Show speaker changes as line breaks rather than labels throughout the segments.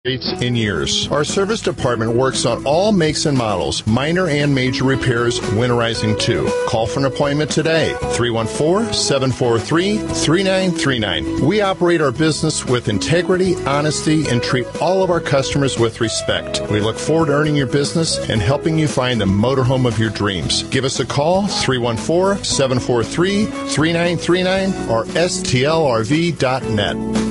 in years. Our service department works on all makes and models, minor and major repairs, winterizing too. Call for an appointment today, 314-743-3939. We operate our business with integrity, honesty, and treat all of our customers with respect. We look forward to earning your business and helping you find the motorhome of your dreams. Give us a call, 314-743-3939 or stlrv.net.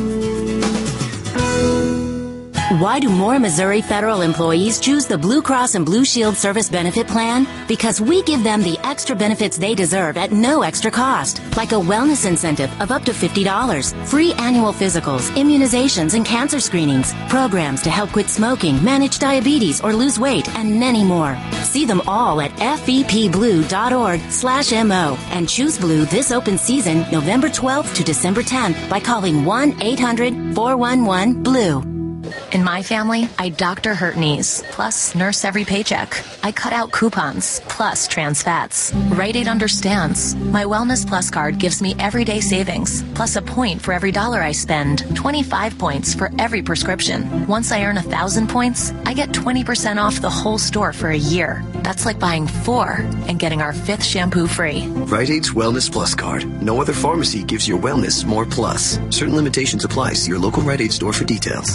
Why do more Missouri federal employees choose the Blue Cross and Blue Shield Service Benefit Plan? Because we give them the extra benefits they deserve at no extra cost, like a wellness incentive of up to $50, free annual physicals, immunizations, and cancer screenings, programs to help quit smoking, manage diabetes, or lose weight, and many more. See them all at fepblue.org/MO and choose Blue this open season, November 12th to December 10th by calling 1-800-411-BLUE.
In my family, I doctor hurt knees, plus nurse every paycheck. I cut out coupons, plus trans fats. Rite Aid understands. My Wellness Plus card gives me everyday savings, plus a point for every dollar I spend, 25 points for every prescription. Once I earn 1,000 points, I get 20% off the whole store for a year. That's like buying 4 and getting our 5th shampoo free.
Rite Aid's Wellness Plus card. No other pharmacy gives your wellness more plus. Certain limitations apply. See your local Rite Aid store for details.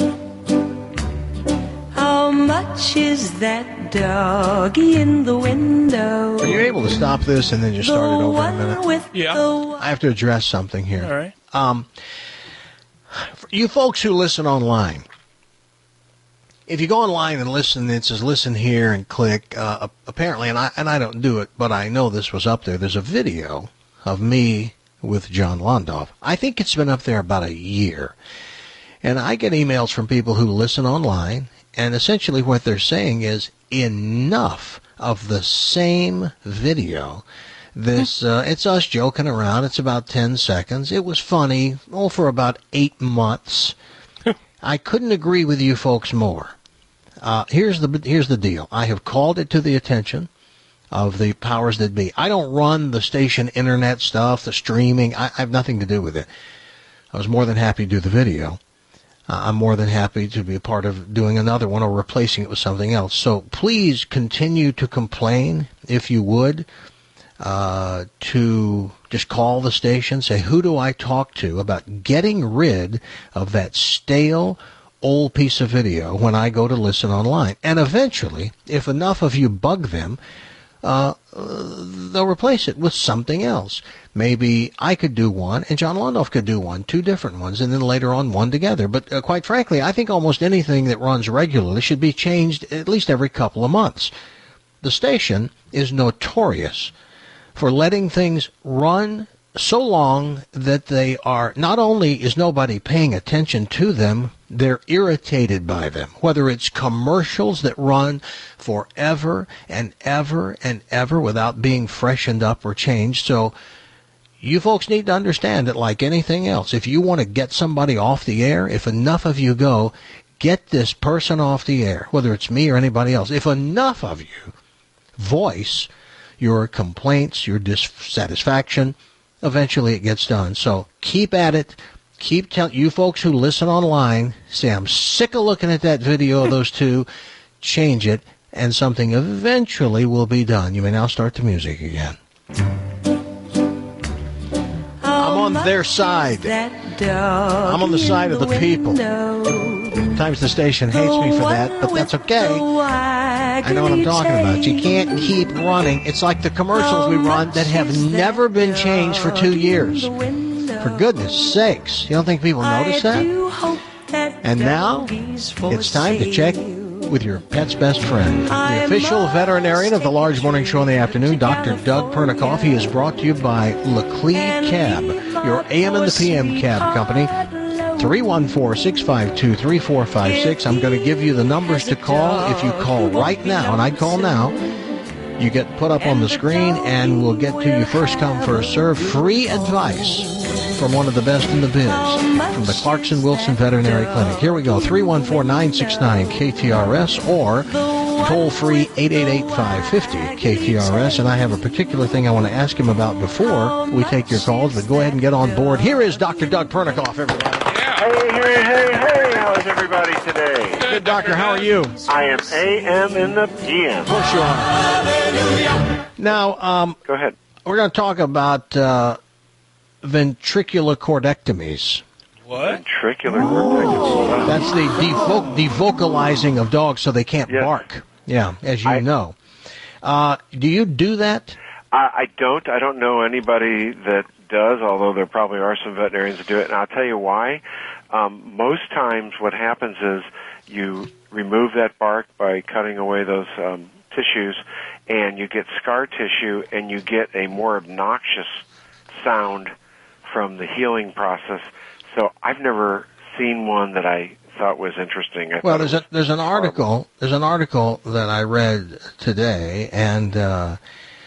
How much is that doggy in the window?
Are you able to stop this and then just start it over a minute?
Yeah.
I have to address something here.
All right.
For you folks who listen online, if you go online and listen, it says listen here and click. Apparently, and I don't do it, but I know this was up there. There's a video of me with John Londoff. I think it's been up there about a year. And I get emails from people who listen online, and essentially what they're saying is enough of the same video. This it's us joking around. It's about 10 seconds. It was funny, for about 8 months. I couldn't agree with you folks more. Here's the deal. I have called it to the attention of the powers that be. I don't run the station internet stuff, the streaming. I have nothing to do with it. I was more than happy to do the video. I'm more than happy to be a part of doing another one or replacing it with something else. So please continue to complain, if you would, to just call the station, say, who do I talk to about getting rid of that stale old piece of video when I go to listen online? And eventually, if enough of you bug them, they'll replace it with something else. Maybe I could do one, and John Londoff could do one, 2 different ones, and then later on one together. But quite frankly, I think almost anything that runs regularly should be changed at least every couple of months. The station is notorious for letting things run so long that they are, not only is nobody paying attention to them, they're irritated by them. Whether it's commercials that run forever and ever and ever without being freshened up or changed. So you folks need to understand that, like anything else, if you want to get somebody off the air, if enough of you go, get this person off the air, whether it's me or anybody else, if enough of you voice your complaints, your dissatisfaction, eventually it gets done. So keep at it. Keep telling you folks who listen online, say, I'm sick of looking at that video of those two. Change it, and something eventually will be done. You may now start the music again. I'm on their side. I'm on the side of the people. Sometimes the station hates me for that, but that's okay. I know what I'm talking about. You can't keep running. It's like the commercials we run that have never been changed for 2 years. For goodness sakes. You don't think people notice that? And now, it's time to check with your pet's best friend. The official veterinarian of the Large Morning Show in the afternoon, Dr. Doug Pernikoff. He is brought to you by LeCleve Cab, your AM and the PM cab company. 314-652-3456. I'm going to give you the numbers to call. If you call right now, and I call now, you get put up on the screen, and we'll get to you first come, first serve. Free advice from one of the best in the biz, from the Clarkson Wilson Veterinary Clinic. Here we go, 314-969-KTRS, or toll-free 888-550-KTRS. And I have a particular thing I want to ask him about before we take your calls, but go ahead and get on board. Here is Dr. Doug Pernikoff, everybody.
Yeah. Hey, how is everybody today?
Good, Doctor. How are you?
I am AM in the PM.
Of course you are. Now,
Go ahead.
we're going to talk about ventricular chordectomies.
What?
Ventricular chordectomy.
That's the devocalizing of dogs so they can't bark. Yeah, as you know. Do you do that?
I don't. I don't know anybody that does, although there probably are some veterinarians that do it. And I'll tell you why. Most times what happens is you remove that bark by cutting away those tissues, and you get scar tissue, and you get a more obnoxious sound from the healing process. So I've never seen one that I thought was interesting.
Well, there's an article that I read today, and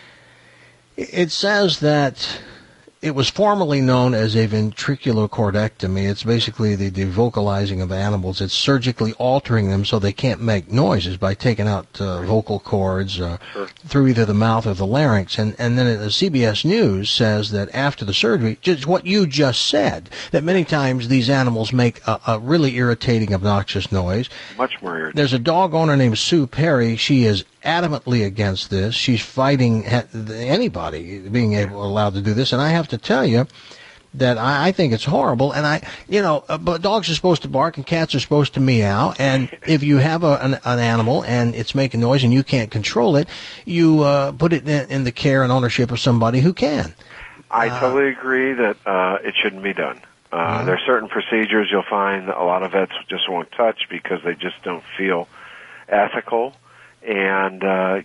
it says that it was formerly known as a ventricular chordectomy. It's basically the devocalizing of animals. It's surgically altering them so they can't make noises by taking out vocal cords through either the mouth or the larynx. And then the CBS News says that after the surgery, just what you just said, that many times these animals make a really irritating, obnoxious noise.
Much more irritating.
There's a dog owner named Sue Perry. She is adamantly against this. She's fighting anybody being allowed to do this, and I have to tell you that I think it's horrible. And but dogs are supposed to bark and cats are supposed to meow. And if you have an animal and it's making noise and you can't control it, you put it in the care and ownership of somebody who can.
I totally agree that it shouldn't be done. There are certain procedures you'll find that a lot of vets just won't touch because they just don't feel ethical. And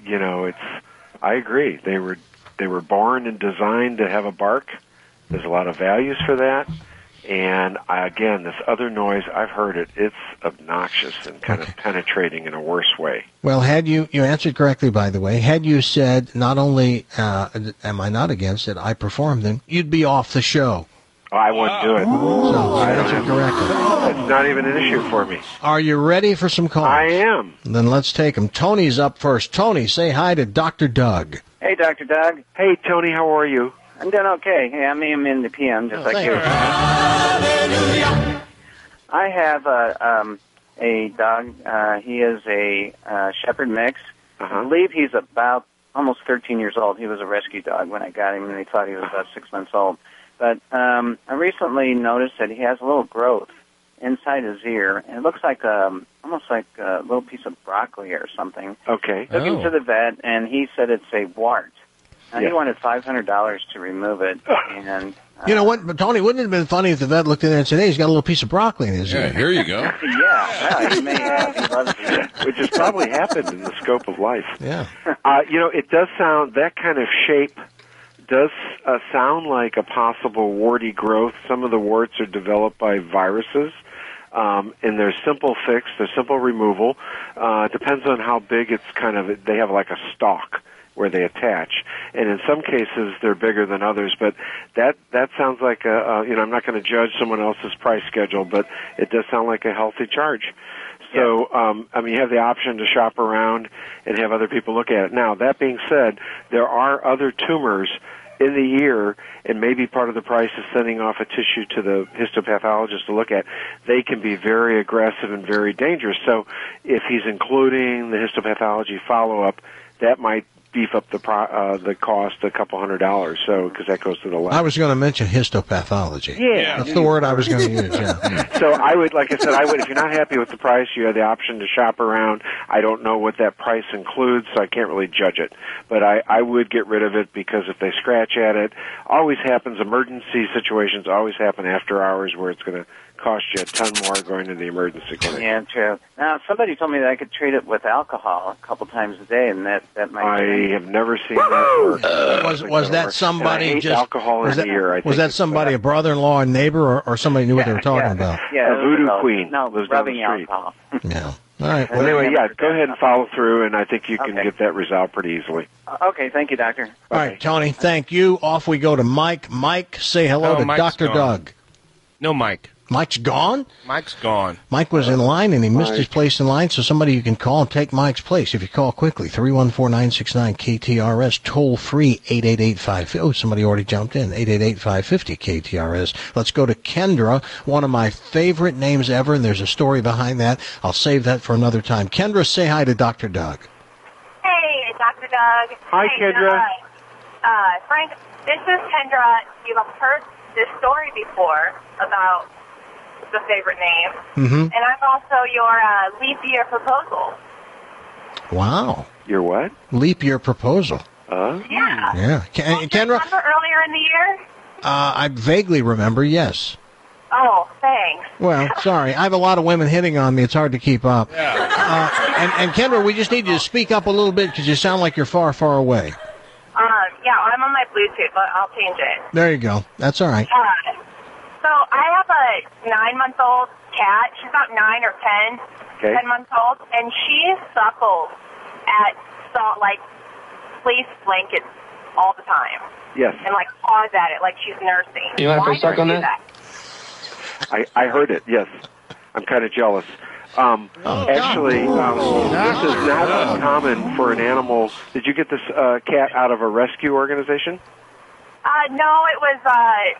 I agree. They were born and designed to have a bark. There's a lot of values for that. And again, this other noise, I've heard it. It's obnoxious and kind of penetrating in a worse way.
Well, had you answered correctly, by the way, had you said not only am I not against it, I perform them, you'd be off the show.
I wouldn't do it.
So I answered correctly.
It's not even an issue for me.
Are you ready for some calls?
I am.
Then let's take them. Tony's up first. Tony, say hi to Dr. Doug.
Hey, Dr. Doug.
Hey, Tony, how are you?
I'm doing okay. Hey, I'm in the PM, just like you. I have a dog. He is a Shepherd mix. I believe he's about almost 13 years old. He was a rescue dog when I got him, and they thought he was about 6 months old. But I recently noticed that he has a little growth inside his ear, and it looks like almost like a little piece of broccoli or something.
Okay.
Took him to the vet, and he said it's a wart. He wanted $500 to remove it. And
you know what, Tony? Wouldn't it have been funny if the vet looked in there and said, "Hey, he's got a little piece of broccoli in his ear."
Here you go.
Yeah, he may have. He loves it.
Which has probably happened in the scope of life.
Yeah.
It does sound, that kind of shape does sound like a possible warty growth. Some of the warts are developed by viruses, and there's simple fix, there's simple removal. It depends on how big it's they have like a stalk where they attach. And in some cases, they're bigger than others, but that sounds like I'm not going to judge someone else's price schedule, but it does sound like a healthy charge. So, you have the option to shop around and have other people look at it. Now, that being said, there are other tumors in the ear, and maybe part of the price is sending off a tissue to the histopathologist to look at. They can be very aggressive and very dangerous. So if he's including the histopathology follow-up, that might beef up the cost a couple $100. So because that goes to the lab.
I was going to mention histopathology.
Yeah,
that's the word I was going to use. Yeah.
So I would, like I said, if you're not happy with the price, you have the option to shop around. I don't know what that price includes, so I can't really judge it. But I would get rid of it because if they scratch at it, always happens. Emergency situations always happen after hours where it's going to cost you a ton more going to the emergency clinic.
Yeah, true. Now, somebody told me that I could treat it with alcohol a couple times a day, and that might.
I have never seen that work.
Was that somebody just
alcohol in the ear?
Was that somebody, a brother-in-law, a neighbor, or somebody knew what they were talking about?
Yeah,
a voodoo queen.
No,
lives
rubbing
down the street.
alcohol.
Yeah. All right.
Well, anyway, go ahead and follow through, and I think you can get that resolved pretty easily.
Okay, thank you, Doctor.
All right, Tony, thank you. Off we go to Mike. Mike, say hello to
Mike's
Dr.
gone.
Doug.
No, Mike.
Mike's gone?
Mike's gone.
Mike was in line, and he missed his place in line, so somebody you can call and take Mike's place. If you call quickly, 314-969-KTRS, toll-free, 888-550. Oh, somebody already jumped in, 888-550-KTRS. Let's go to Kendra, one of my favorite names ever, and there's a story behind that. I'll save that for another time. Kendra, say hi to Dr. Doug.
Hey, Dr. Doug.
Hi, Kendra.
Frank, this is Kendra. You have heard this story before about the favorite name.
Mm-hmm.
And I'm also your leap year proposal.
Wow.
Your what?
Leap year proposal.
Yeah.
Yeah. Kendra,
Remember earlier in the year?
I vaguely remember, yes.
Oh, thanks.
Well, sorry. I have a lot of women hitting on me. It's hard to keep up.
Yeah.
And Kendra, we just need you to speak up a little bit because you sound like you're far, far away.
Yeah, I'm on my Bluetooth, but I'll change it.
There you go. That's all right.
So I have a 9-month-old cat. She's about 9 or 10, 10 months old, and she suckles at fleece blankets all the time.
Yes.
And paws at it like she's nursing.
You want to
Why
suck
does
on
she do
that?
I heard it, yes. I'm kind of jealous. Actually, this is not uncommon for an animal. Did you get this cat out of a rescue organization?
No, it was a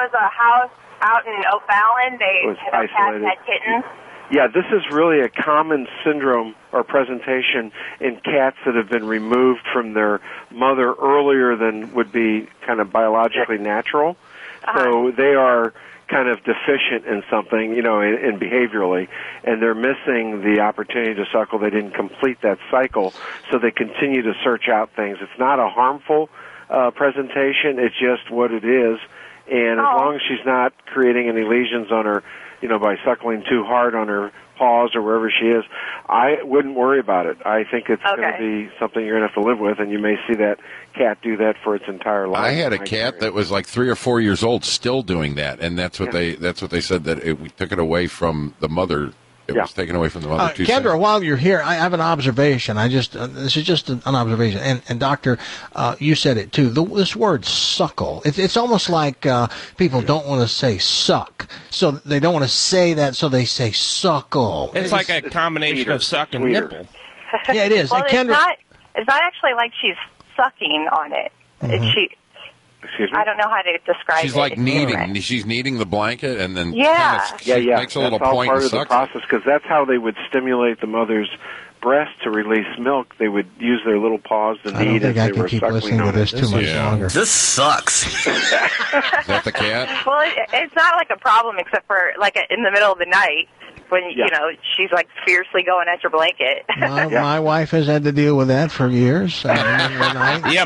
house out in O'Fallon. The cats had kittens.
Yeah, this is really a common syndrome or presentation in cats that have been removed from their mother earlier than would be kind of biologically natural. So they are kind of deficient in something, in behaviorally, and they're missing the opportunity to suckle. They didn't complete that cycle, so they continue to search out things. It's not a harmful presentation. It's just what it is, and as long as she's not creating any lesions on her, by suckling too hard on her paws or wherever she is, I wouldn't worry about it. I think it's going to be something you're going to have to live with, and you may see that cat do that for its entire life.
I had a cat that was like 3 or 4 years old, still doing that, and that's what they said, that we took it away from the mother. It was taken away from the mother too soon.
Kendra, while you're here, I have an observation. This is just an observation. And Doctor, you said it too. This word suckle, it's almost like people don't want to say suck. So they don't want to say that, so they say suckle.
It's like a combination of suck and nipple.
Yeah, it is.
Well,
and Kendra,
it's not actually like she's sucking on it.
Mm-hmm.
Excuse me?
I don't know how to describe it.
She's like
It's
kneading.
different.
She's kneading the blanket, and then
Yeah.
makes a little
that's all
point
part
and
of the
sucks.
process, because that's how they would stimulate the mother's breast to release milk. They would use their little paws to
I don't
knead
think
as
I
they
can
were
keep
suckling
listening to
on
this
it.
too much longer.
This sucks.
Is that the cat?
Well, it's not like a problem except for in the middle of the night when she's fiercely going at your blanket.
My wife has had to deal with that for years.
Yeah,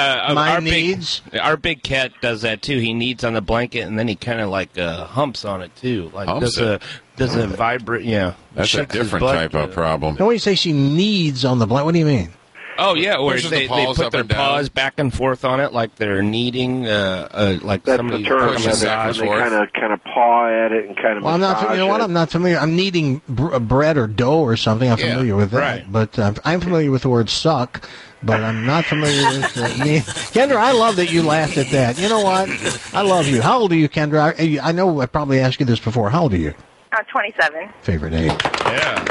my needs.
Our big cat does that too. He kneads on the blanket and then he kind of humps on it too. Does a vibrate? Yeah,
that's a different type of problem.
Now, when you say she kneads on the blanket, what do you mean?
Oh yeah, where
Pushes
they
the paws
put
up
their
and down.
paws back and forth on it like they're kneading, like
That's
somebody
the term.
pushes
Yeah,
size.
they kind of paw at it and kind of.
Well, I'm not.
massage it.
I'm not familiar. I'm kneading bread or dough or something. I'm familiar with that.
right.
But I'm familiar with the word suck. But I'm not familiar with Kendra, I love that you laughed at that. You know what? I love you. How old are you, Kendra? I know I probably asked you this before. How old are you?
27.
Favorite age.
Yeah.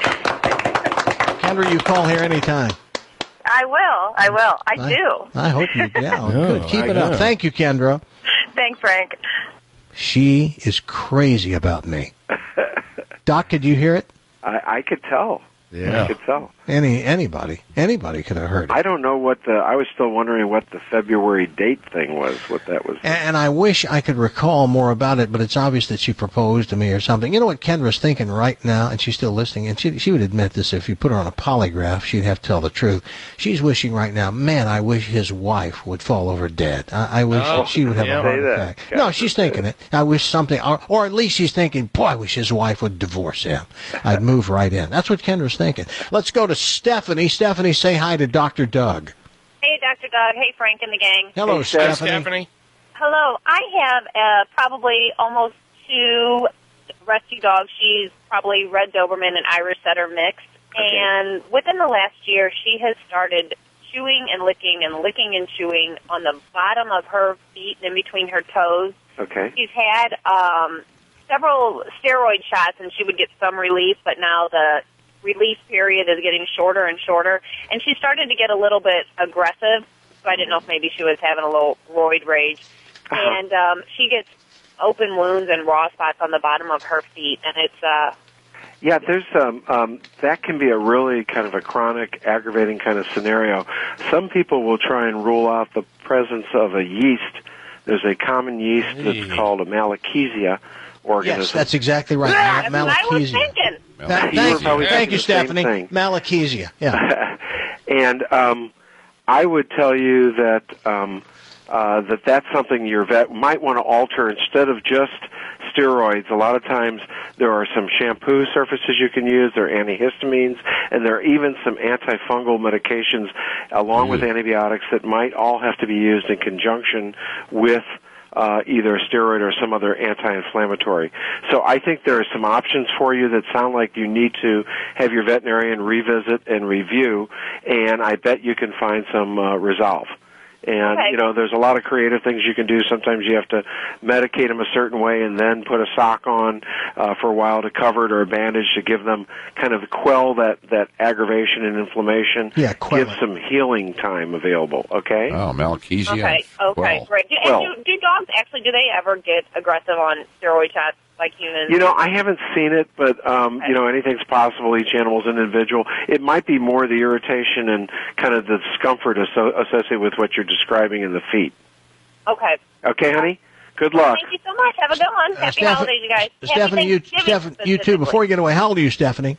Kendra, you call here anytime.
I will. I do.
I hope you do. Yeah, good. Keep it up. Thank you, Kendra.
Thanks, Frank.
She is crazy about me. Doc, could you hear it?
I could tell.
Yeah.
I could tell.
Anybody could have heard it.
I don't know I was still wondering what the February date thing was, what that was.
And I wish I could recall more about it, but it's obvious that she proposed to me or something. You know what Kendra's thinking right now, and she's still listening, and she would admit this if you put her on a polygraph, she'd have to tell the truth. She's wishing right now, man, I wish his wife would fall over dead. I wish she would have a heart attack. No, she's thinking it. I wish something, or at least she's thinking, boy, I wish his wife would divorce him. I'd move right in. That's what Kendra's thinking. Let's go to Stephanie. Stephanie, say hi to Dr. Doug.
Hey, Dr. Doug. Hey, Frank and the gang.
Hello, Stephanie.
Hello. I have probably almost 2 rescue dogs. She's probably Red Doberman and Irish Setter mixed. Okay. And within the last year, she has started chewing and licking and chewing on the bottom of her feet and in between her toes.
Okay.
She's had several steroid shots, and she would get some relief, but now the relief period is getting shorter and shorter, and she started to get a little bit aggressive, so I didn't know if maybe she was having a little roid rage. And she gets open wounds and raw spots on the bottom of her feet, and it's...
Yeah, there's that can be a really kind of a chronic, aggravating kind of scenario. Some people will try and rule out the presence of a yeast. There's a common yeast that's called a Malassezia organism.
Yes, that's exactly right.
That's what I was thinking.
Thank you, Stephanie. Malassezia. Yeah.
And I would tell you that that's something your vet might want to alter instead of just steroids. A lot of times there are some shampoo surfaces you can use, there are antihistamines, and there are even some antifungal medications along with antibiotics that might all have to be used in conjunction with either a steroid or some other anti-inflammatory. So I think there are some options for you that sound like you need to have your veterinarian revisit and review, and I bet you can find some resolve. And, you know, there's a lot of creative things you can do. Sometimes you have to medicate them a certain way and then put a sock on for a while to cover it or a bandage to give them kind of quell that aggravation and inflammation.
Yeah,
give some healing time available, okay?
Oh, Malassezia.
Okay, great. And do dogs actually, do they ever get aggressive on steroid shots like humans?
You know, I haven't seen it, but, you know, anything's possible. Each animal's an individual. It might be more the irritation and kind of the discomfort associated with what you're describing in the feet.
Okay.
Okay, honey? Good luck.
Thank you so much. Have a good one. Happy holidays, you guys.
Stephanie, you too. Before you get away, how old are you, Stephanie?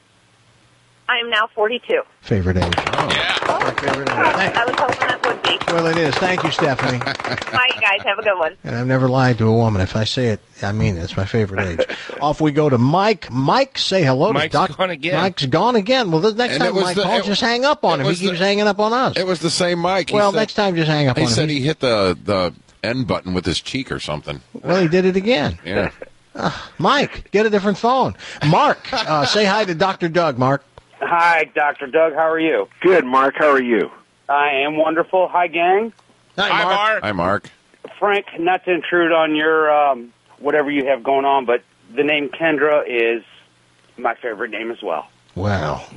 I am now 42.
Favorite age.
Oh, yeah.
Favorite age.
I was hoping that would be.
Well, it is. Thank you, Stephanie.
Bye, you guys. Have a good one.
And I've never lied to a woman. If I say it, I mean it. It's my favorite age. Off we go to Mike. Mike, say hello to Doc.
Mike's gone again.
Mike's gone again. Well, the next time Mike calls, just hang up on him. He keeps hanging up on us.
It was the same Mike.
Well, next time, just hang up on him.
He said he hit the end button with his cheek or something.
Well, he did it again.
Yeah.
Mike, get a different phone. Mark, say hi to Dr. Doug, Mark.
Hi, Dr. Doug. How are you?
Good, Mark. How are you?
I am wonderful. Hi, gang.
Hi, Mark.
Hi, Mark.
Frank, not to intrude on your whatever you have going on, but the name Kendra is my favorite name as well.
Wow.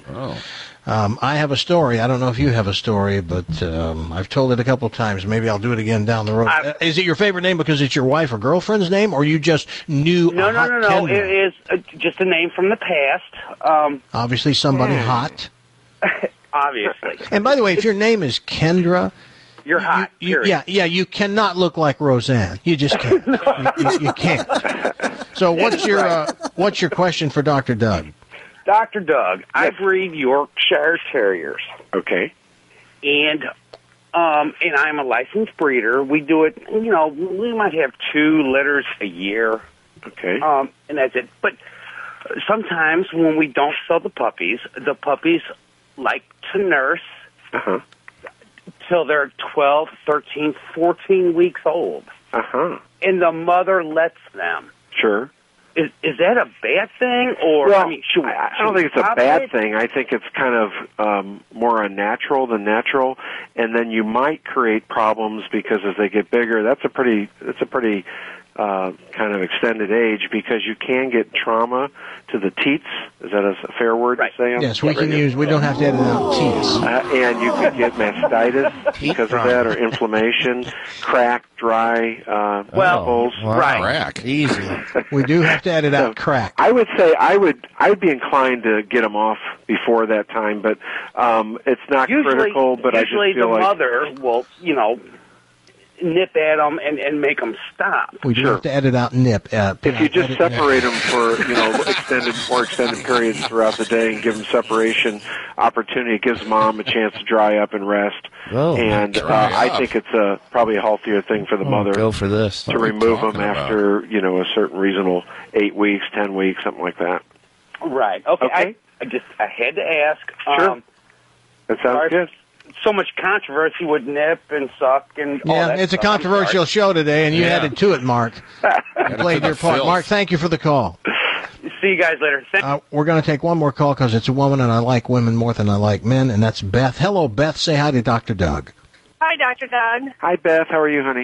I have a story. I don't know if you have a story, but I've told it a couple of times. Maybe I'll do it again down the road. Is it your favorite name because it's your wife or girlfriend's name, or you just knew
No.
Kendra?
It is just a name from the past.
Obviously somebody hot.
Obviously.
And by the way, if your name is Kendra,
you're hot.
Yeah, you cannot look like Roseanne. You just can't. you can't. So what's your question for Dr. Doug?
Dr. Doug, I breed Yorkshire Terriers.
Okay.
And I'm a licensed breeder. We do it, you know, we might have 2 litters a year.
Okay.
And that's it. But sometimes when we don't sell the puppies like to nurse till they're 12, 13, 14 weeks old. And the mother lets them.
Sure.
Is that a bad thing, or
well,
I mean,
I don't think it's a bad thing. I think it's kind of more unnatural than natural, and then you might create problems because as they get bigger, that's a pretty kind of extended age because you can get trauma to the teats. Is that a fair word to say?
Yes, we can use. We don't have to edit out teats.
And you could get mastitis because of that, or inflammation, crack, dry nipples.
Right.
Crack.
Easy.
We do have to edit out crack.
I would say I'd be inclined to get them off before that time, but it's not critical. But I just feel
the
like
mother will, you know, nip at them and make them stop.
We do have to edit out nip.
If you just separate them for extended periods throughout the day and give them separation opportunity, it gives mom a chance to dry up and rest. I think it's probably a healthier thing for the mother.
Go for this
to remove them after a certain reasonable 8 weeks, 10 weeks, something like that.
Right. Okay. I had to ask.
Sure. That sounds good.
So much controversy with nip and suck and all that
it's
stuff.
a controversial show today, and you added to it, Mark. You played your part. Mark, thank you for the call.
See you guys later.
We're going to take one more call because it's a woman, and I like women more than I like men, and that's Beth. Hello, Beth. Say hi to Dr. Doug.
Hi, Dr. Doug.
Hi, Beth. How are you, honey?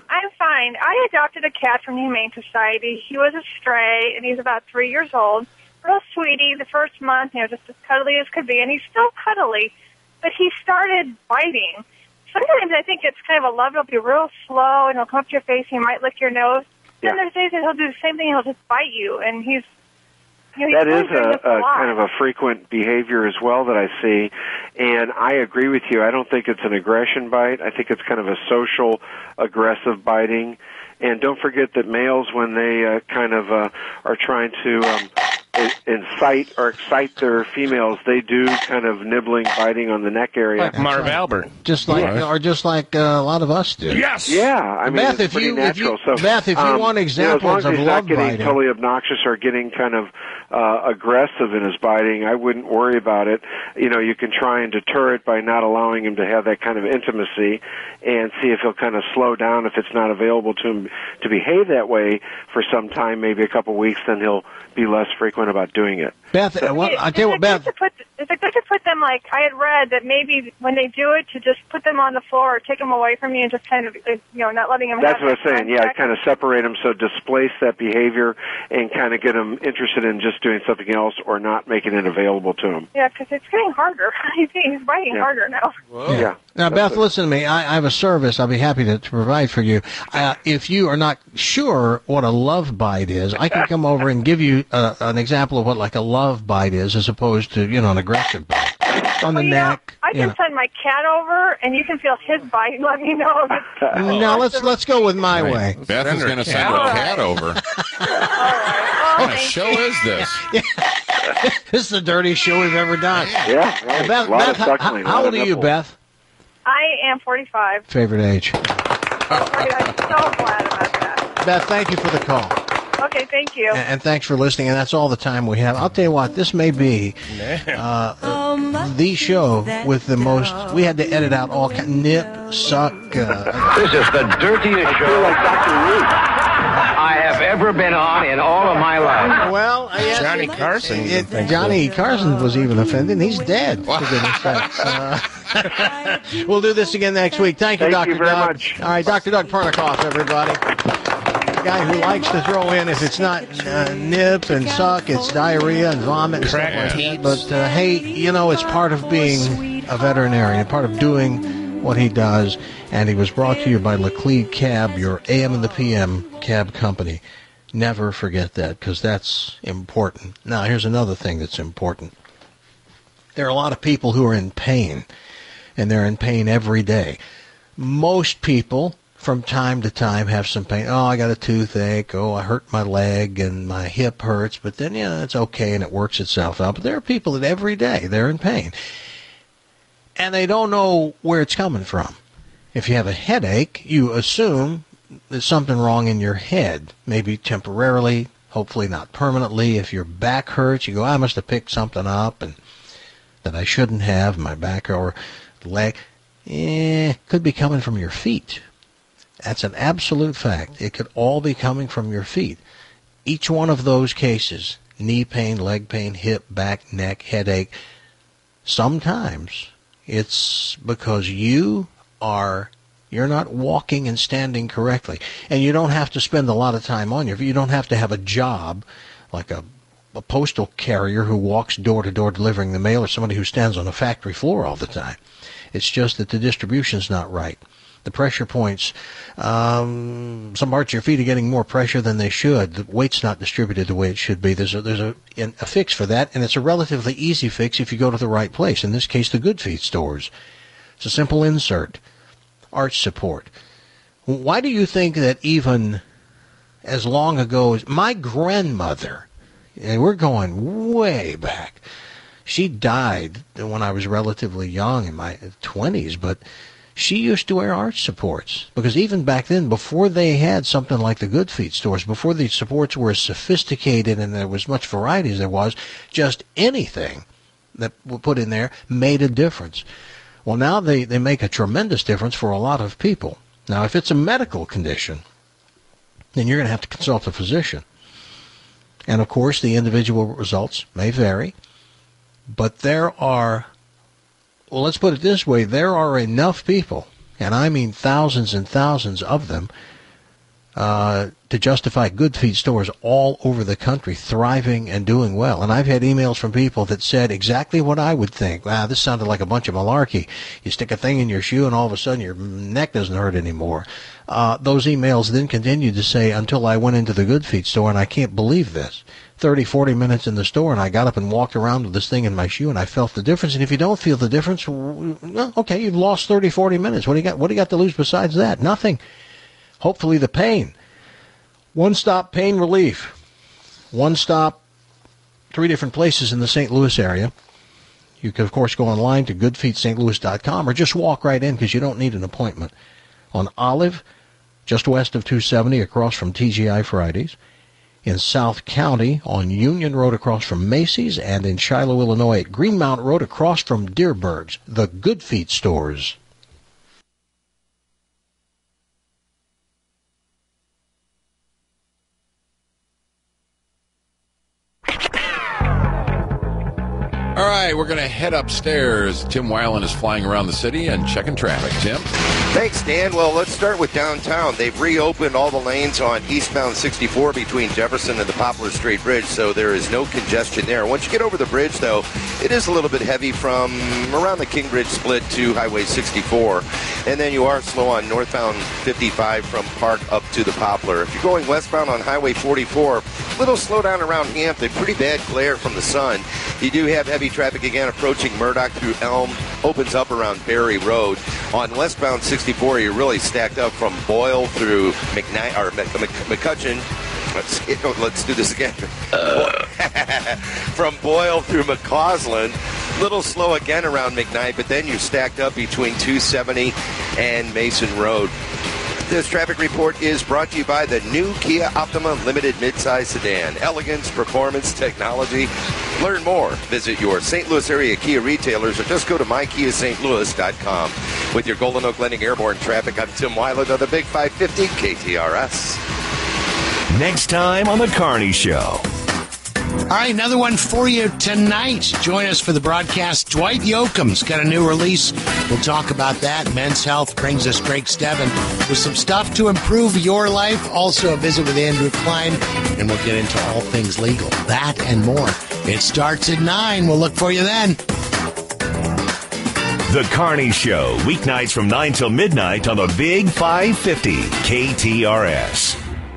I'm fine. I adopted a cat from the Humane Society. He was a stray, and he's about 3 years old. Real sweetie. The first month, just as cuddly as could be, and he's still cuddly, but he started biting. Sometimes I think it's kind of a love. He'll be real slow, and he'll come up to your face, and he might lick your nose.
Yeah.
Then there's days that he'll do the same thing, he'll just bite you, and he's
that is a kind of a frequent behavior as well that I see, and I agree with you. I don't think it's an aggression bite. I think it's kind of a social aggressive biting. And don't forget that males, when they are trying to incite or excite their females, they do kind of nibbling, biting on the neck area.
Like Marv Albert.
Just like a lot of us do.
Yes.
Yeah. I mean,
Beth,
it's pretty natural.
Beth, if you want examples
as long as
of
he's
love
not getting
biting,
totally obnoxious or getting kind of aggressive in his biting, I wouldn't worry about it. You can try and deter it by not allowing him to have that kind of intimacy, and see if he'll kind of slow down if it's not available to him to behave that way for some time, maybe a couple weeks. Then he'll be less frequent about doing it.
Beth, I tell you what, Beth.
Is it good to put them, like, I had read that maybe when they do it, to just put them on the floor or take them away from you and just kind of, not letting them
That's
have
what I was saying, yeah, kind of separate them, so displace that behavior and kind of get them interested in just doing something else or not making it available to them.
Yeah, because it's getting harder. He's biting harder now.
Yeah.
Now, Beth, listen to me. I have a service I'll be happy to provide for you. If you are not sure what a love bite is, I can come over and give you an example of what, like, a love bite is as opposed to, an aggressive bite. On the neck.
I can send my cat over, and you can feel his bite and let me know if it's...
No, let's go with my way.
Beth is going to send her cat over. What kind of show is this?
This is the dirtiest show we've ever done.
Yeah. Right.
Beth, how old are you, Beth?
I am 45.
Favorite age.
I'm so glad about that.
Beth, thank you for the call.
Okay, thank you.
And thanks for listening, and that's all the time we have. I'll tell you what, this may be the show with the most... We had to edit out all nip, suck...
This is the dirtiest show I have ever been on in all of my life.
Well, yes,
Johnny Carson.
Johnny Carson was even offended, and he's dead, for goodness sakes. We'll do this again next week. Thank you, Dr.
Thank you very
Doug.
much.
All right, Dr. Doug Pernikoff, everybody. The guy who likes to throw in, if it's not nip and suck, it's diarrhea and vomit and stuff like that. But, hey, it's part of being a veterinarian, part of doing what he does. And he was brought to you by Laclede Cab, your AM and the PM cab company. Never forget that, because that's important. Now, here's another thing that's important. There are a lot of people who are in pain, and they're in pain every day. Most people, from time to time, have some pain. Oh, I got a toothache. Oh, I hurt my leg, and my hip hurts. But then, it's okay, and it works itself out. But there are people that every day they're in pain, and they don't know where it's coming from. If you have a headache, you assume there's something wrong in your head, maybe temporarily, hopefully not permanently. If your back hurts, you go, I must have picked something up and that I shouldn't have, my back or leg. Could be coming from your feet. That's an absolute fact. It could all be coming from your feet. Each one of those cases, knee pain, leg pain, hip, back, neck, headache, sometimes it's because you're not walking and standing correctly. And you don't have to spend a lot of time on your feet. You don't have to have a job like a postal carrier who walks door to door delivering the mail or somebody who stands on a factory floor all the time. It's just that the distribution's not right. The pressure points, some parts of your feet are getting more pressure than they should. The weight's not distributed the way it should be. There's a fix for that, and it's a relatively easy fix if you go to the right place. In this case, the Good Feet stores. It's a simple insert. Arch support. Why do you think that even as long ago as my grandmother, and we're going way back, she died when I was relatively young in my 20s, but she used to wear arch supports because even back then, before they had something like the Good Feet stores, before the supports were as sophisticated and there was much variety as there was, just anything that we put in there made a difference. Well, now they make a tremendous difference for a lot of people. Now, if it's a medical condition, then you're going to have to consult a physician. And, of course, the individual results may vary. But there are, well, let's put it this way, there are enough people, and I mean thousands and thousands of them, to justify Good Feet stores all over the country thriving and doing well. And I've had emails from people that said exactly what I would think. Wow, this sounded like a bunch of malarkey. You stick a thing in your shoe and all of a sudden your neck doesn't hurt anymore. Those emails then continued to say, until I went into the Good Feet store, and I can't believe this. 30, 40 minutes in the store, and I got up and walked around with this thing in my shoe, and I felt the difference. And if you don't feel the difference, well, okay, you've lost 30, 40 minutes. What do you got to lose besides that? Nothing. Hopefully the pain. One-stop pain relief. One stop, 3 different places in the St. Louis area. You can, of course, go online to goodfeetstlouis.com or just walk right in because you don't need an appointment. On Olive, just west of 270 across from TGI Fridays. In South County on Union Road across from Macy's, and in Shiloh, Illinois at Greenmount Road across from Deerberg's, the Good Feet stores.
All right, we're going to head upstairs. Tim Weiland is flying around the city and checking traffic. Tim?
Thanks, Dan. Well, let's start with downtown. They've reopened all the lanes on eastbound 64 between Jefferson and the Poplar Street Bridge, so there is no congestion there. Once you get over the bridge, though, it is a little bit heavy from around the King Bridge split to Highway 64. And then you are slow on northbound 55 from Park up to the Poplar. If you're going westbound on Highway 44, little slowdown around Hampton. Pretty bad glare from the sun. You do have heavy traffic again approaching Murdoch through Elm. Opens up around Berry Road. On westbound 64, you're really stacked up from Boyle through McCutcheon. Let's do this again. From Boyle through McCausland. Little slow again around McKnight, but then you're stacked up between 270 and Mason Road. This traffic report is brought to you by the new Kia Optima Limited Midsize Sedan. Elegance, performance, technology. Learn more. Visit your St. Louis area Kia retailers or just go to mykiastlouis.com. With your Golden Oak Landing Airborne traffic, I'm Tim Weiland of the Big 550 KTRS.
Next time on The Carney Show.
All right, another one for you tonight. Join us for the broadcast. Dwight Yoakam's got a new release. We'll talk about that. Men's Health brings us Greg Steven with some stuff to improve your life. Also a visit with Andrew Klein, and we'll get into all things legal. That and more. It starts at 9. We'll look for you then.
The Carney Show, weeknights from 9 till midnight on the Big 550 KTRS.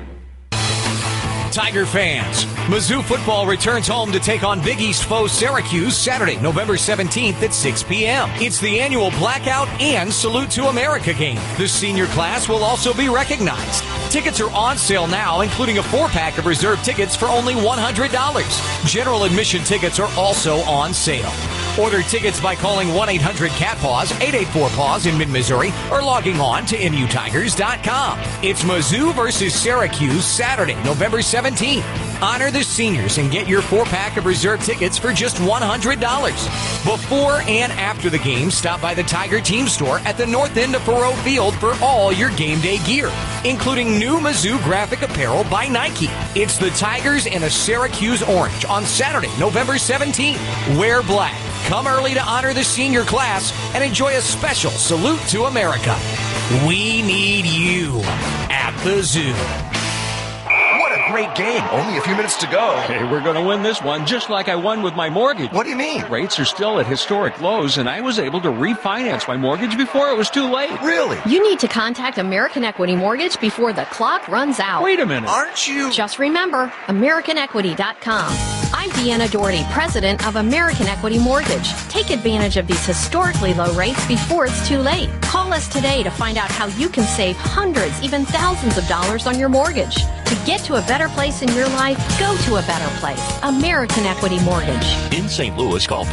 Tiger fans, Mizzou football returns home to take on Big East foe Syracuse Saturday, November 17th at 6 p.m. It's the annual Blackout and Salute to America game. The senior class will also be recognized. Tickets are on sale now, including a 4-pack of reserved tickets for only $100. General admission tickets are also on sale. Order tickets by calling 1-800-CAT-PAWS, 884-PAWS in mid-Missouri, or logging on to MUTigers.com. It's Mizzou versus Syracuse Saturday, November 17th. Honor the seniors and get your 4-pack of reserved tickets for just $100. Before and after the game, stop by the Tiger Team store at the north end of Faurot Field for all your game day gear, including new Mizzou graphic apparel by Nike. It's the Tigers and a Syracuse Orange on Saturday, November 17th. Wear black. Come early to honor the senior class and enjoy a special Salute to America. We need you at the zoo.
What a great game. Only a few minutes to go.
Hey, we're going to win this one just like I won with my mortgage.
What do you mean?
Rates are still at historic lows, and I was able to refinance my mortgage before it was too late.
Really?
You need to contact American Equity Mortgage before the clock runs out.
Wait a minute.
Aren't you?
Just remember, AmericanEquity.com. I'm Deanna Doherty, president of American Equity Mortgage. Take advantage of these historically low rates before it's too late. Call us today to find out how you can save hundreds, even thousands of dollars on your mortgage. To get to a better place in your life, go to a better place. American Equity Mortgage.
In St. Louis, call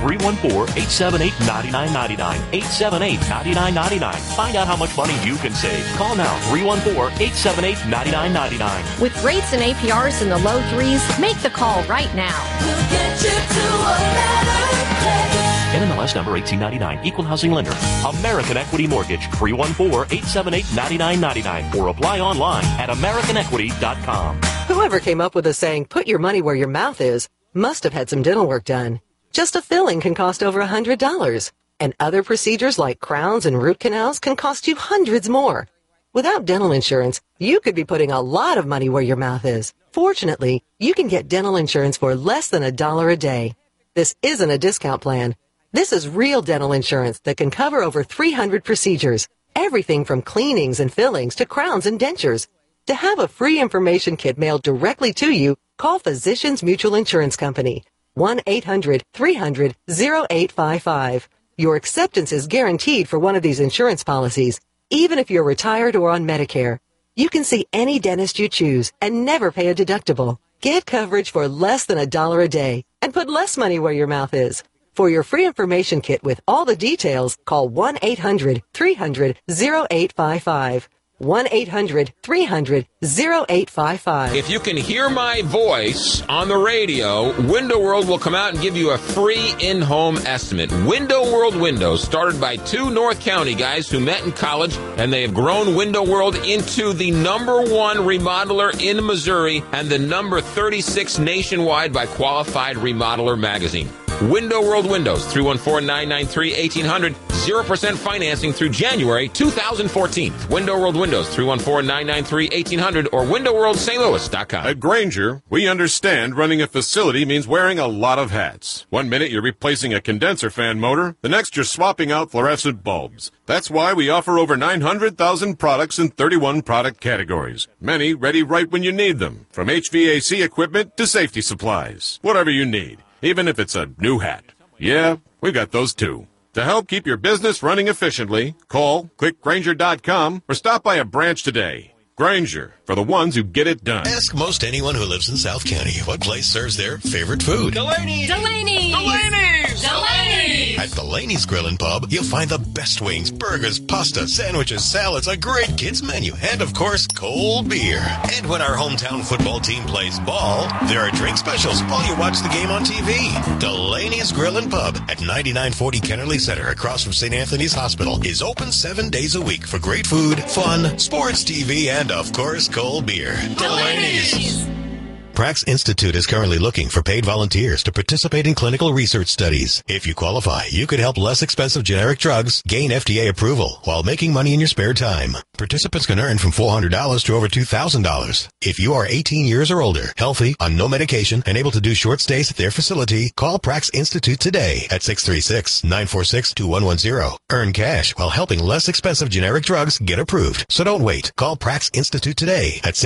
314-878-9999. 878-9999. Find out how much money you can save. Call now, 314-878-9999.
With rates and APRs in the low 3s, make the call right now.
We'll get you to a better place.
NMLS number 1899. Equal housing lender. American Equity Mortgage. 314-878-9999. Or apply online at AmericanEquity.com.
Whoever came up with the saying, put your money where your mouth is, must have had some dental work done. Just a filling can cost over $100. And other procedures like crowns and root canals can cost you hundreds more. Without dental insurance, you could be putting a lot of money where your mouth is. Fortunately, you can get dental insurance for less than $1 a day. This isn't a discount plan. This is real dental insurance that can cover over 300 procedures, everything from cleanings and fillings to crowns and dentures. To have a free information kit mailed directly to you, call Physicians Mutual Insurance Company, 1-800-300-0855. Your acceptance is guaranteed for one of these insurance policies, even if you're retired or on Medicare. You can see any dentist you choose and never pay a deductible. Get coverage for less than $1 a day and put less money where your mouth is. For your free information kit with all the details, call 1-800-300-0855. 1-800-300-0855.
If you can hear my voice on the radio, Window World will come out and give you a free in-home estimate. Window World Windows, started by two North County guys who met in college, and they have grown Window World into the #1 remodeler in Missouri and the number 36 nationwide by Qualified Remodeler magazine. Window World Windows, 314-993-1800, 0% financing through January 2014. Window World Windows, 314-993-1800 or windowworldstlouis.com.
At Grainger, we understand running a facility means wearing a lot of hats. 1 minute you're replacing a condenser fan motor, the next you're swapping out fluorescent bulbs. That's why we offer over 900,000 products in 31 product categories. Many ready right when you need them, from HVAC equipment to safety supplies. Whatever you need. Even if it's a new hat. Yeah, we've got those too. To help keep your business running efficiently, call, click Grainger.com, or stop by a branch today. Grainger, for the ones who get it done.
Ask most anyone who lives in South County what place serves their favorite food.
Delaney's! Delaney's! Delaney's! Delaney's!
At Delaney's Grill and Pub, you'll find the best wings, burgers, pasta, sandwiches, salads, a great kids menu, and of course, cold beer. And when our hometown football team plays ball, there are drink specials while you watch the game on TV. Delaney's Grill and Pub at 9940 Kennerly Center across from St. Anthony's Hospital is open 7 days a week for great food, fun, sports TV, and of course, cold beer. Delaney's! Prax Institute is currently looking for paid volunteers to participate in clinical research studies. If you qualify, you could help less expensive generic drugs gain FDA approval while making money in your spare time. Participants can earn from $400 to over $2,000. If you are 18 years or older, healthy, on no medication, and able to do short stays at their facility, call Prax Institute today at 636-946-2110. Earn cash while helping less expensive generic drugs get approved. So don't wait. Call Prax Institute today at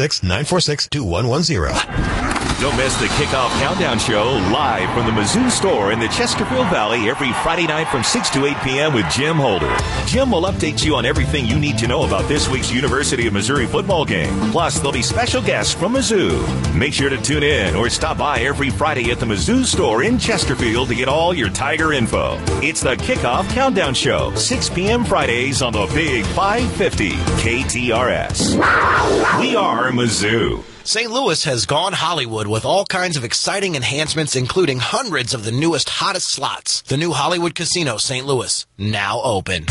636-946-2110.
Don't miss the Kickoff Countdown Show live from the Mizzou store in the Chesterfield Valley every Friday night from 6 to 8 p.m. with Jim Holder. Jim will update you on everything you need to know about this week's University of Missouri football game. Plus, there'll be special guests from Mizzou. Make sure to tune in or stop by every Friday at the Mizzou store in Chesterfield to get all your Tiger info. It's the Kickoff Countdown Show, 6 p.m. Fridays on the Big 550 KTRS. We are Mizzou.
St. Louis has gone Hollywood with all kinds of exciting enhancements, including hundreds of the newest, hottest slots. The new Hollywood Casino St. Louis, now open.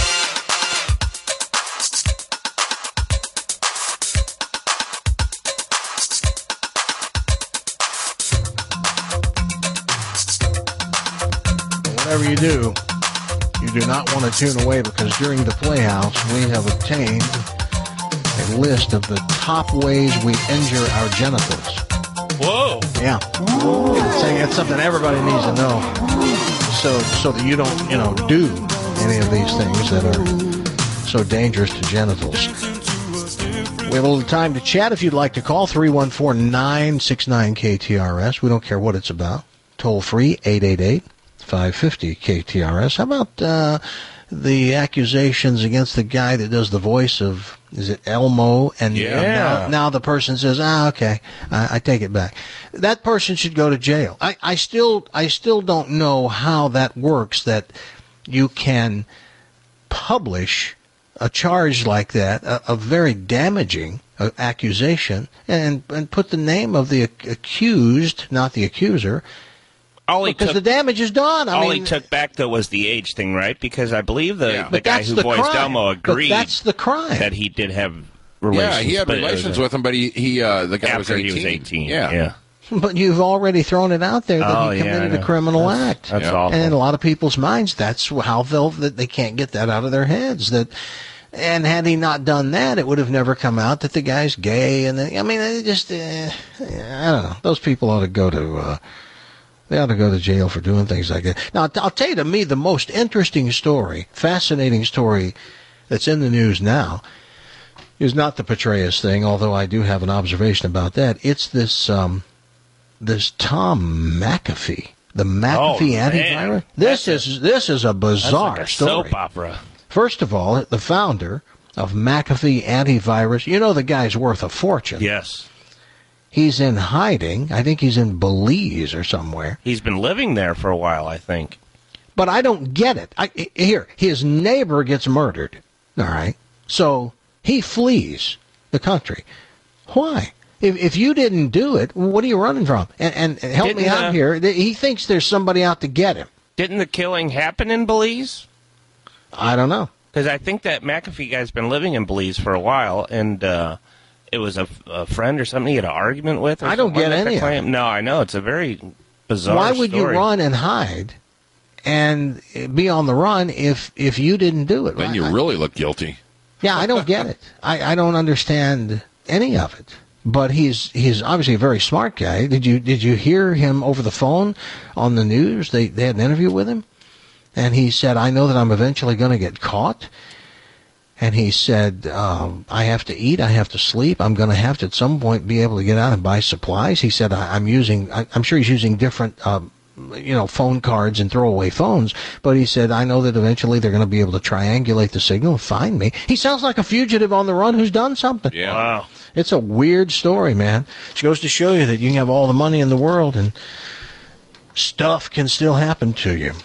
Whatever you do not want to tune away, because during the Playhouse, we have obtained a list of the top ways we injure our genitals.
Whoa.
Yeah. It's saying it's something everybody needs to know. So that you don't, do any of these things that are so dangerous to genitals. We have a little time to chat. If you'd like to call, 314-969-KTRS. We don't care what it's about. Toll free, 888-550-KTRS. How about the accusations against the guy that does the voice of, is it Elmo? And now the person says, okay, I take it back. That person should go to jail. I still don't know how that works, that you can publish a charge like that, a very damaging accusation, and put the name of the accused, not the accuser, because the damage is done.
He took back, though, was the age thing, right? Because I believe the guy who voiced Elmo agreed
that's the crime.
that he did have relations.
Yeah, he had relations with him, but the guy was 18.
He was 18,
yeah.
But you've already thrown it out there that he committed a criminal act.
That's awful.
And in a lot of people's minds, that's how they can't get that out of their heads. That And had he not done that, it would have never come out that the guy's gay. And I mean, it just, I don't know. Those people ought to go to, they ought to go to jail for doing things like that. Now, I'll tell you, to me, the most interesting story, fascinating story that's in the news now is not the Petraeus thing, although I do have an observation about that. It's this, this Tom McAfee, the McAfee antivirus. This is a bizarre
like a
story.
Soap opera.
First of all, the founder of McAfee Antivirus, you know the guy's worth a fortune.
Yes.
He's in hiding. I think he's in Belize or somewhere.
He's been living there for a while, I think.
But I don't get it. Here, his neighbor gets murdered, all right? So he flees the country. Why? If you didn't do it, what are you running from? And help me out here. He thinks there's somebody out to get him.
Didn't the killing happen in Belize?
I don't know.
Because I think that McAfee guy's been living in Belize for a while, and it was a friend or something he had an argument with. Or
I don't get any of it.
No, I know. It's a very bizarre
Why would you
story.
run and hide and be on the run if you didn't do it?
Then you really look guilty.
Yeah, I don't get it. I don't understand any of it. But he's obviously a very smart guy. Did you hear him over the phone on the news? They had an interview with him, and he said, "I know that I'm eventually going to get caught." And he said, "I have to eat, I have to sleep. I'm going to have to at some point be able to get out and buy supplies." He said, "I'm sure he's using different." Phone cards and throwaway phones. But he said, I know that eventually they're going to be able to triangulate the signal and find me. He sounds like a fugitive on the run who's done something.
Yeah.
Wow.
It's a weird story, man. It goes to show you that you can have all the money in the world and stuff can still happen to you.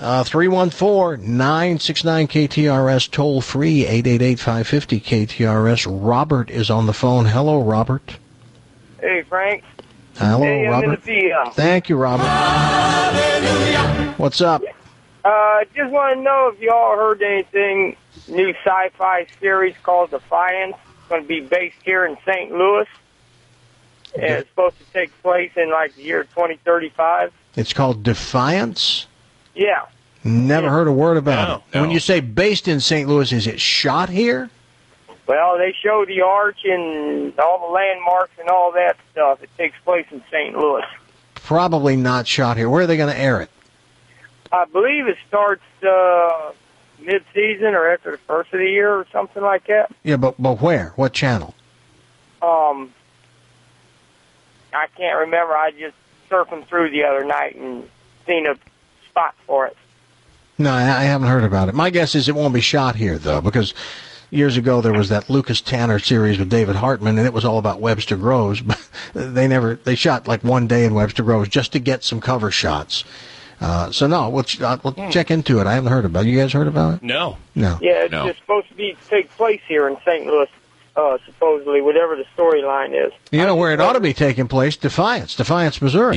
314-969-KTRS, toll free, 888-550-KTRS. Robert is on the phone. Hello, Robert.
Hey, Frank.
Hello,
hey,
Robert.
I'm in the field.
Thank you, Robert. What's up?
Just want to know if y'all heard anything, new sci-fi series called Defiance. It's going to be based here in St. Louis. And it's supposed to take place in, like, the year 2035.
It's called Defiance?
Yeah.
Never heard a word about it.
No.
When you say based in St. Louis, is it shot here?
Well, they show the arch and all the landmarks and all that stuff. It takes place in St. Louis.
Probably not shot here. Where are they going to air it?
I believe it starts mid-season or after the first of the year or something like that.
Yeah, but where? What channel?
I can't remember. I just surfing through the other night and seen a spot for it.
No, I haven't heard about it. My guess is it won't be shot here, though, because years ago there was that Lucas Tanner series with David Hartman, and it was all about Webster Groves. But they shot like one day in Webster Groves just to get some cover shots. So no, we'll check into it. I haven't heard about it. You guys heard about it?
No.
No.
Yeah, it's just supposed to take place here in St. Louis, supposedly, whatever the storyline is.
You know where it ought to be taking place? Defiance, Missouri.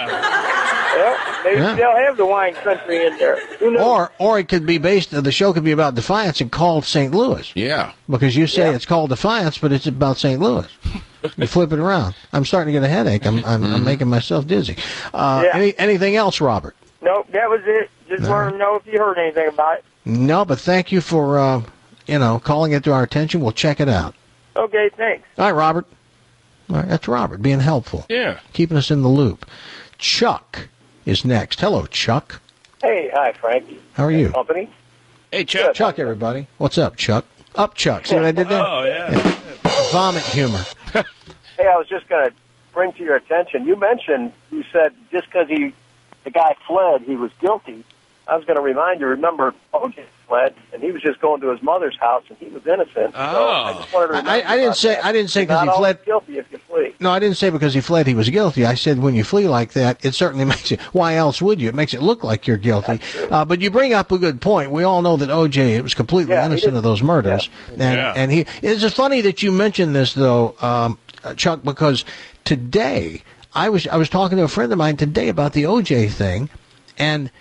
Well, they still have the wine country in there. Who knows?
Or it could be the show could be about Defiance and called St. Louis.
Yeah.
Because you say it's called Defiance, but it's about St. Louis. You flip it around. I'm starting to get a headache. I'm making myself dizzy. Anything else, Robert?
Nope, that was it. Just wanted to know if you heard anything about it.
No, but thank you for calling it to our attention. We'll check it out.
Okay, thanks.
All right, Robert. All right, that's Robert being helpful.
Yeah.
Keeping us in the loop. Chuck is next. Hello, Chuck.
Hey, hi, Frank.
How are you?
Company.
Hey, Chuck.
Chuck, everybody. What's up, Chuck? Up, Chuck. See what I did there?
Oh, yeah.
Vomit humor.
Hey, I was just going to bring to your attention, you said just because the guy fled, he was guilty. I was going to remind you, remember, O.J. fled, and he was just going to his mother's house, and he was innocent.
Oh.
So I just wanted to remind you
I didn't say because he fled.
Guilty if you flee.
No, I didn't say because he fled he was guilty. I said when you flee like that, it certainly makes it. Why else would you? It makes it look like you're guilty. But you bring up a good point. We all know that O.J. was completely innocent of those murders, and he. It's just funny that you mentioned this though, Chuck, because today I was talking to a friend of mine today about the O.J. thing, and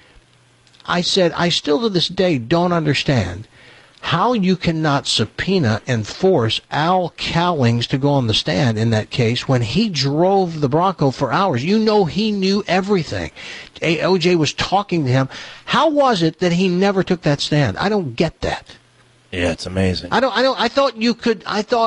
I said I still to this day don't understand how you cannot subpoena and force Al Cowlings to go on the stand in that case when he drove the Bronco for hours. You know he knew everything. O.J. was talking to him. How was it that he never took that stand? I don't get that.
Yeah, it's amazing.
I thought you could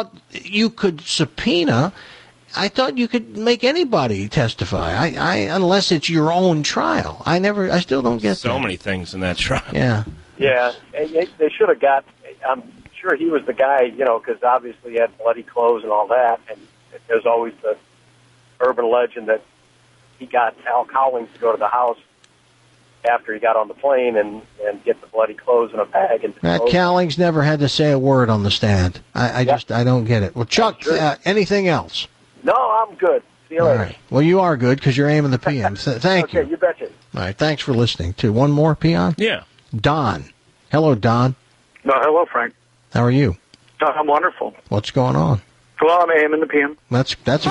subpoena. I thought you could make anybody testify. Unless it's your own trial. I still don't get
so many things in that trial.
Yeah.
Yeah, and they should have got. I'm sure he was the guy, because obviously he had bloody clothes and all that. And there's always the urban legend that he got Al Cowlings to go to the house after he got on the plane and get the bloody clothes in a bag. And
Matt Cowlings never had to say a word on the stand. I don't get it. Well, Chuck, anything else?
No, I'm good. See you later.
All right. Well, you are good because you're aiming the PM. Thank you.
Okay, you betcha.
All right. Thanks for listening, too. One more, Peon?
Yeah.
Don. Hello, Don.
No, hello, Frank.
How are you?
I'm wonderful.
What's going on?
Well, I'm AM in the PM.
That's a good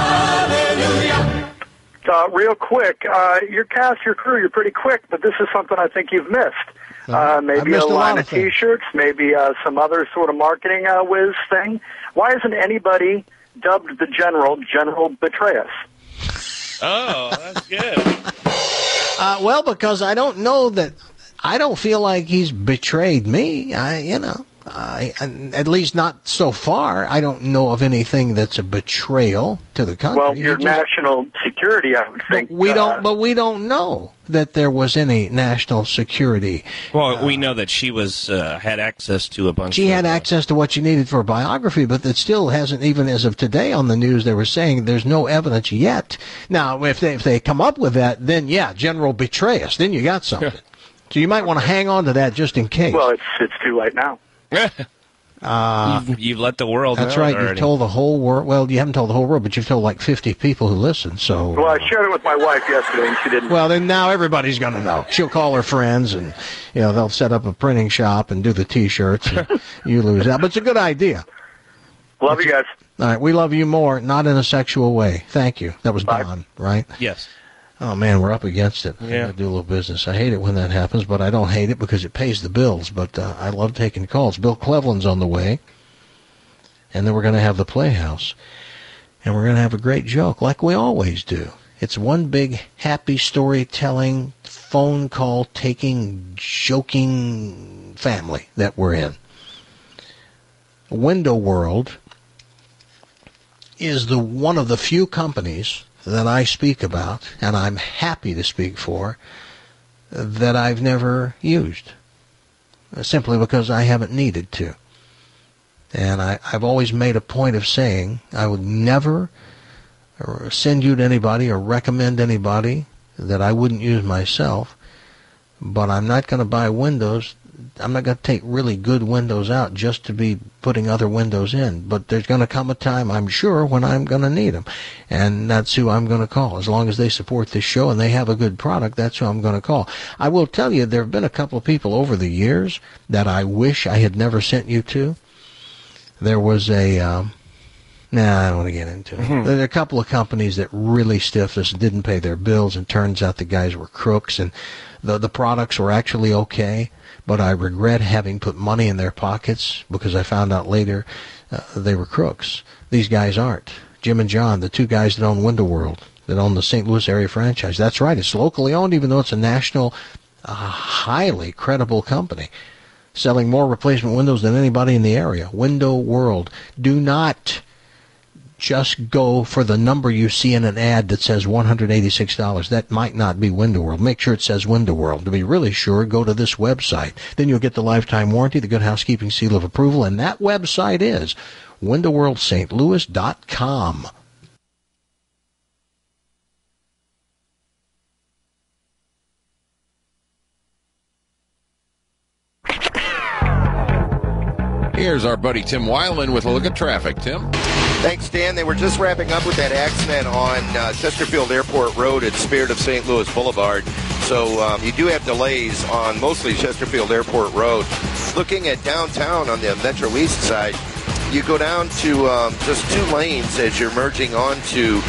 thing.
Real quick, your cast, your crew, you're pretty quick, but this is something I think you've missed. Maybe
missed
a
a
line
lot
of
of things.
T-shirts, maybe some other sort of marketing whiz thing. Why isn't anybody dubbed the General Betrayus?
Oh, that's good.
Well, because I don't know that. I don't feel like he's betrayed me. At least not so far. I don't know of anything that's a betrayal to the country.
Well, your national security, I would think.
But we don't know that there was any national security.
Well, we know that she had access to a bunch.
She had access to what she needed for a biography, but that still hasn't, even as of today on the news, they were saying there's no evidence yet. Now, if they come up with that, then yeah, General Betrayus, then you got something. So you might want to hang on to that just in case.
Well, it's too late now.
You've let the world know.
That's right.
Already.
You've told the whole world. Well, you haven't told the whole world, but you've told like 50 people who listen. So.
Well, I shared it with my wife yesterday, and she didn't.
Well, then now everybody's going to know. She'll call her friends, and they'll set up a printing shop and do the T-shirts. And you lose out, but it's a good idea.
Love you guys.
All right, we love you more, not in a sexual way. Thank you. That was Don, right?
Yes.
Oh, man, we're up against it.
Yeah.
I gotta do a little business. I hate it when that happens, but I don't hate it because it pays the bills. But I love taking calls. Bill Cleveland's on the way, and then we're going to have the Playhouse, and we're going to have a great joke like we always do. It's one big happy storytelling, phone call taking, joking family that we're in. Window World is one of the few companies that I speak about, and I'm happy to speak for, that I've never used, simply because I haven't needed to. And I've always made a point of saying I would never send you to anybody or recommend anybody that I wouldn't use myself, but I'm not going to buy windows. I'm not going to take really good windows out just to be putting other windows in. But there's going to come a time, I'm sure, when I'm going to need them. And that's who I'm going to call. As long as they support this show and they have a good product, that's who I'm going to call. I will tell you, there have been a couple of people over the years that I wish I had never sent you to. There was I don't want to get into it. There are a couple of companies that really stiffed us and didn't pay their bills, and turns out the guys were crooks, and the products were actually okay. But I regret having put money in their pockets because I found out later they were crooks. These guys aren't. Jim and John, the two guys that own Window World, that own the St. Louis area franchise. That's right. It's locally owned, even though it's a national, highly credible company, selling more replacement windows than anybody in the area. Window World. Do not just go for the number you see in an ad that says $186. That might not be Window World. Make sure it says Window World. To be really sure, go to this website. Then you'll get the lifetime warranty, the Good Housekeeping seal of approval, and that website is windowworldstlouis.com.
Here's our buddy Tim Weiland with a look at traffic. Tim?
Thanks, Dan. They were just wrapping up with that accident on Chesterfield Airport Road at Spirit of St. Louis Boulevard. So you do have delays on mostly Chesterfield Airport Road. Looking at downtown on the Metro East side, you go down to just two lanes as you're merging onto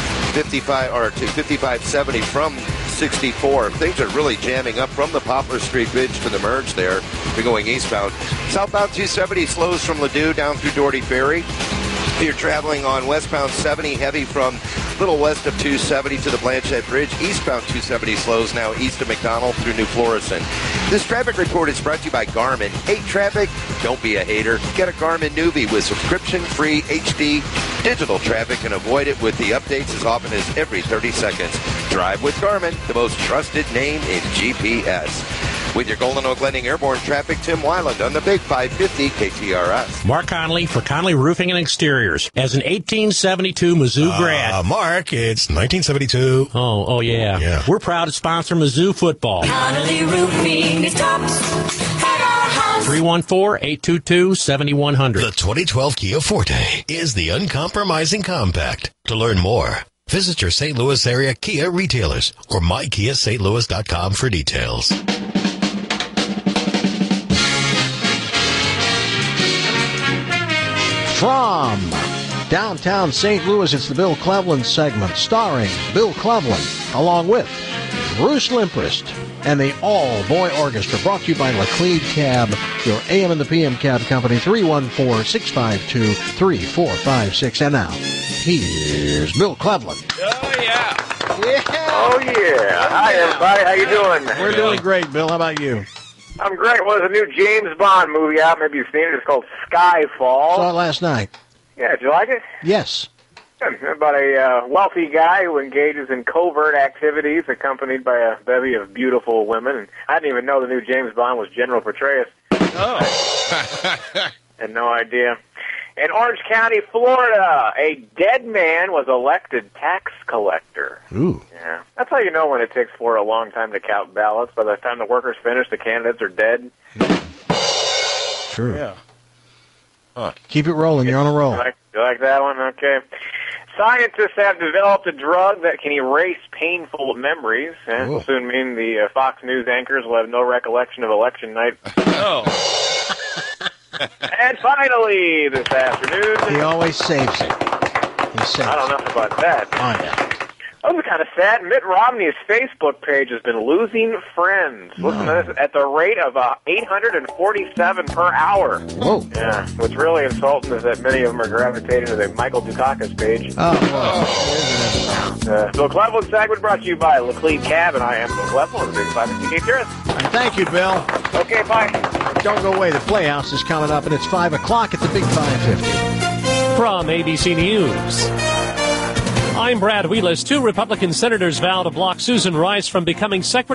5570 from 64. Things are really jamming up from the Poplar Street Bridge to the merge there. You're going eastbound. Southbound 270 slows from Ladue down through Doherty Ferry. You're traveling on westbound 70 heavy from a little west of 270 to the Blanchette Bridge. Eastbound 270 slows now east of McDonald through New Florissant. This traffic report is brought to you by Garmin. Hate traffic? Don't be a hater. Get a Garmin Nuvie with subscription-free HD digital traffic and avoid it with the updates as often as every 30 seconds. Drive with Garmin, the most trusted name in GPS. With your Golden Oak Landing Airborne traffic, Tim Weiland on the Big 550 KTRS.
Mark Conley for Conley Roofing and Exteriors. As an 1872 Mizzou grad.
Mark, it's 1972.
Oh, yeah. We're proud to sponsor Mizzou football.
Connolly Roofing is tops at our house.
314-822-7100.
The 2012 Kia Forte is the uncompromising compact. To learn more, visit your St. Louis area Kia retailers or mykiastlouis.com for details.
From downtown St. Louis, it's the Bill Cleveland segment, starring Bill Cleveland, along with Bruce Limprist and the all-boy orchestra, brought to you by Laclede Cab, your AM and the PM cab company, 314-652-3456. And now, here's Bill Cleveland.
Oh, yeah.
Oh, yeah. Hi, everybody. How you doing?
We're doing great, Bill. How about you?
I'm great. Well, there's a new James Bond movie out. Maybe you've seen it. It's called Skyfall.
Saw it last night.
Yeah, did you like it?
Yes.
About a wealthy guy who engages in covert activities accompanied by a bevy of beautiful women. And I didn't even know the new James Bond was General Petraeus.
Oh.
Had no idea. In Orange County, Florida, a dead man was elected tax collector.
Ooh.
Yeah. That's how you know when it takes Florida a long time to count ballots. By the time the workers finish, the candidates are dead.
True.
Yeah.
Huh. Keep it rolling. You're on a roll.
You like that one? Okay. Scientists have developed a drug that can erase painful memories. It will soon mean the Fox News anchors will have no recollection of election night.
Oh.
And finally, this afternoon...
He always saves it.
I don't know about that.
Oh, yeah.
That was kind of sad. Mitt Romney's Facebook page has been losing friends. Listen to this, at the rate of 847 per hour.
Whoa.
Yeah. What's really insulting is that many of them are gravitating to the Michael Dukakis page.
Oh,
Bill Cleveland segment brought to you by Laclede Cab, and I am Bill Cleveland, the Big 550 KTRS.
Thank you, Bill.
Okay, bye.
Don't go away. The Playhouse is coming up, and it's 5 o'clock at the Big 550.
From ABC News, I'm Brad Wheelis. 2 Republican senators vow to block Susan Rice from becoming Secretary